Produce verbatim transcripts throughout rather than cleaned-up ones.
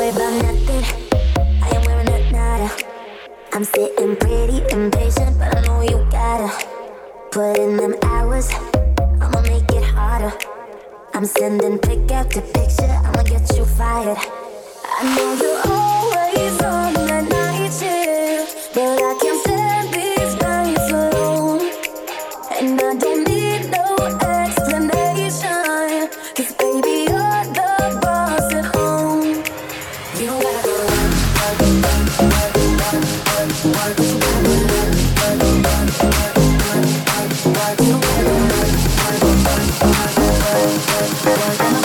worry about nothing. I am wearing a nada. I'm sitting pretty impatient, but I know you gotta put in them hours. I'ma make it harder. I'm sending pick after picture. I'ma get you fired. I know you're always on that night shift, but I can't stand these nights alone. And I don't need no explanation, 'cause baby you're the boss at home. You don't gotta go to work, work, work, work, work, work, work. You gotta go to work, work, work, work, work, work, work. You don't gotta go to work, work, work, work, work, work, work, work.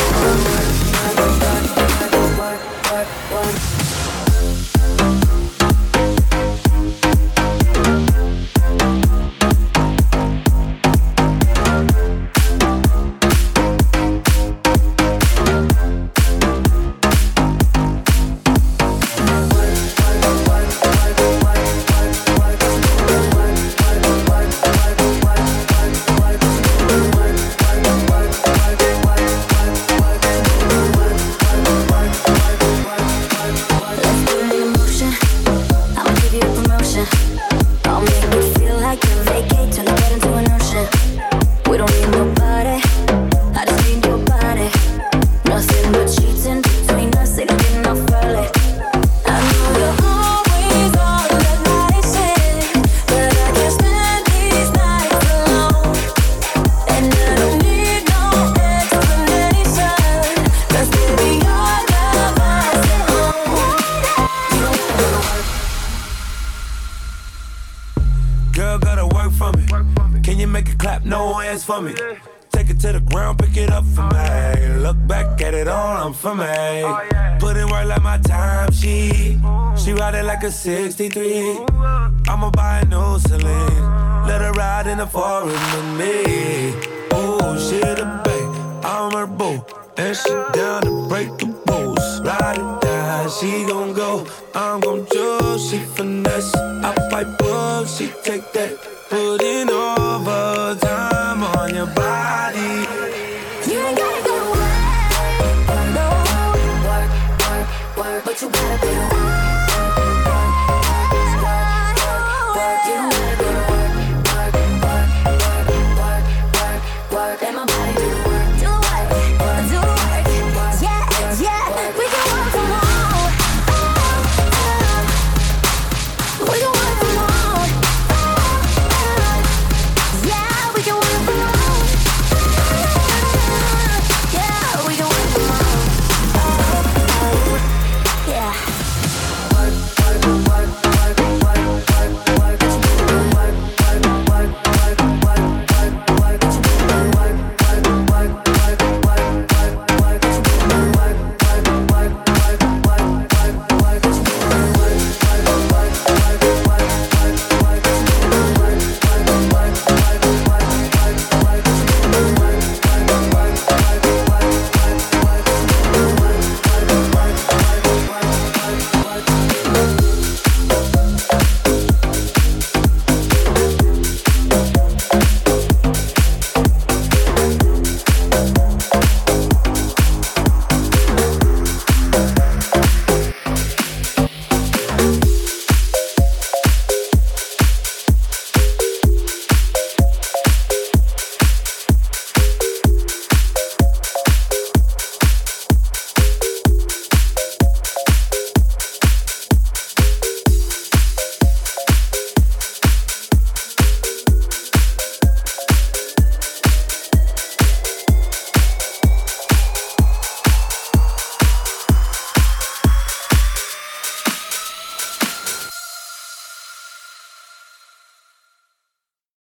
For me, take it to the ground, pick it up for me. Look back at it all, I'm for me. Put in work like my time, she She ride it like a sixty-three. I'ma buy a new Celine, let her ride in the forest with me. Oh, she the babe, I'm her boo, and she down to break the rules. Ride it down, she gon' go, I'm gon' choose. She finesse, I pipe up, she take that. Put in overtime on your body. You ain't gotta go to work, no. Work, work, work, but you gotta be